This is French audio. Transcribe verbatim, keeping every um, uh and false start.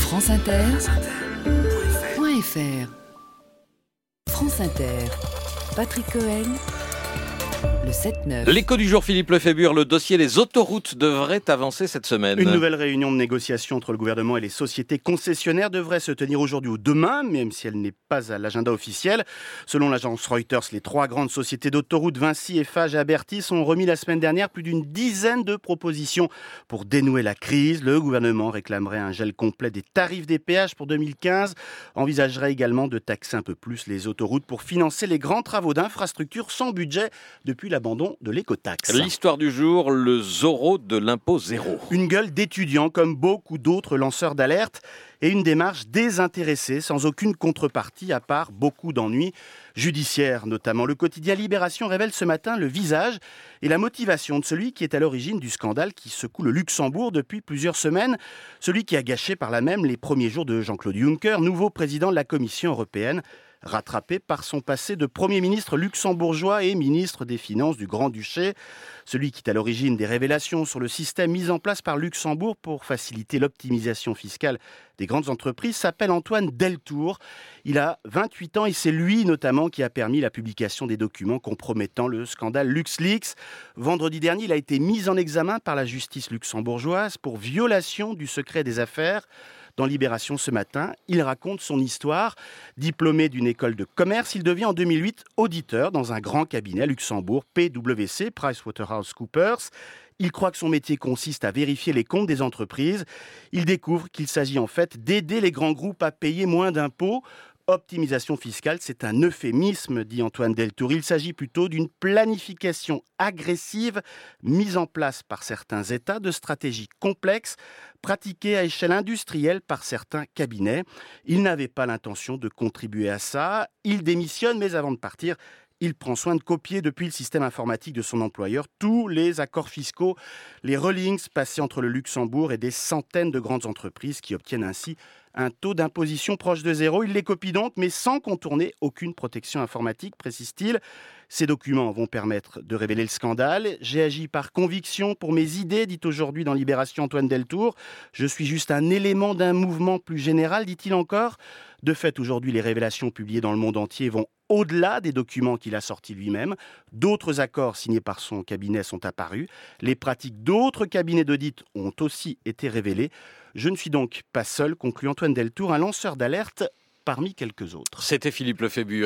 France Inter, point F R. France Inter, Patrick Cohen, le sept neuf. L'écho du jour, Philippe Lefébure, le dossier des autoroutes devrait avancer cette semaine. Une nouvelle réunion de négociation entre le gouvernement et les sociétés concessionnaires devrait se tenir aujourd'hui ou demain, même si elle n'est pas à l'agenda officiel. Selon l'agence Reuters, les trois grandes sociétés d'autoroutes, Vinci, Eiffage et Abertis, ont remis la semaine dernière plus d'une dizaine de propositions pour dénouer la crise. Le gouvernement réclamerait un gel complet des tarifs des péages pour deux mille quinze, envisagerait également de taxer un peu plus les autoroutes pour financer les grands travaux d'infrastructures sans budget depuis l'abandon de l'écotaxe. L'histoire du jour, le Zorro de l'impôt zéro. Une gueule d'étudiants comme beaucoup d'autres lanceurs d'alerte et une démarche désintéressée sans aucune contrepartie à part beaucoup d'ennuis judiciaires notamment. Le quotidien Libération révèle ce matin le visage et la motivation de celui qui est à l'origine du scandale qui secoue le Luxembourg depuis plusieurs semaines. Celui qui a gâché par là même les premiers jours de Jean-Claude Juncker, nouveau président de la Commission européenne, rattrapé par son passé de Premier ministre luxembourgeois et ministre des Finances du Grand-Duché. Celui qui est à l'origine des révélations sur le système mis en place par Luxembourg pour faciliter l'optimisation fiscale des grandes entreprises s'appelle Antoine Deltour. Il a vingt-huit ans et c'est lui notamment qui a permis la publication des documents compromettant le scandale LuxLeaks. Vendredi dernier, il a été mis en examen par la justice luxembourgeoise pour violation du secret des affaires. Dans Libération ce matin, il raconte son histoire. Diplômé d'une école de commerce, il devient en deux mille huit auditeur dans un grand cabinet à Luxembourg, P W C, PricewaterhouseCoopers. Il croit que son métier consiste à vérifier les comptes des entreprises. Il découvre qu'il s'agit en fait d'aider les grands groupes à payer moins d'impôts. Optimisation fiscale, c'est un euphémisme, dit Antoine Deltour. Il s'agit plutôt d'une planification agressive mise en place par certains États de stratégies complexes pratiquées à échelle industrielle par certains cabinets. Il n'avait pas l'intention de contribuer à ça. Il démissionne, mais avant de partir, il prend soin de copier depuis le système informatique de son employeur tous les accords fiscaux, les relings passés entre le Luxembourg et des centaines de grandes entreprises qui obtiennent ainsi un taux d'imposition proche de zéro. Il les copie donc, mais sans contourner aucune protection informatique, précise-t-il. Ces documents vont permettre de révéler le scandale. J'ai agi par conviction pour mes idées, dit aujourd'hui dans Libération Antoine Deltour. Je suis juste un élément d'un mouvement plus général, dit-il encore. De fait, aujourd'hui, les révélations publiées dans le monde entier vont au-delà des documents qu'il a sortis lui-même. D'autres accords signés par son cabinet sont apparus. Les pratiques d'autres cabinets d'audit ont aussi été révélées. Je ne suis donc pas seul, conclut Antoine Deltour, un lanceur d'alerte parmi quelques autres. C'était Philippe Lefébure.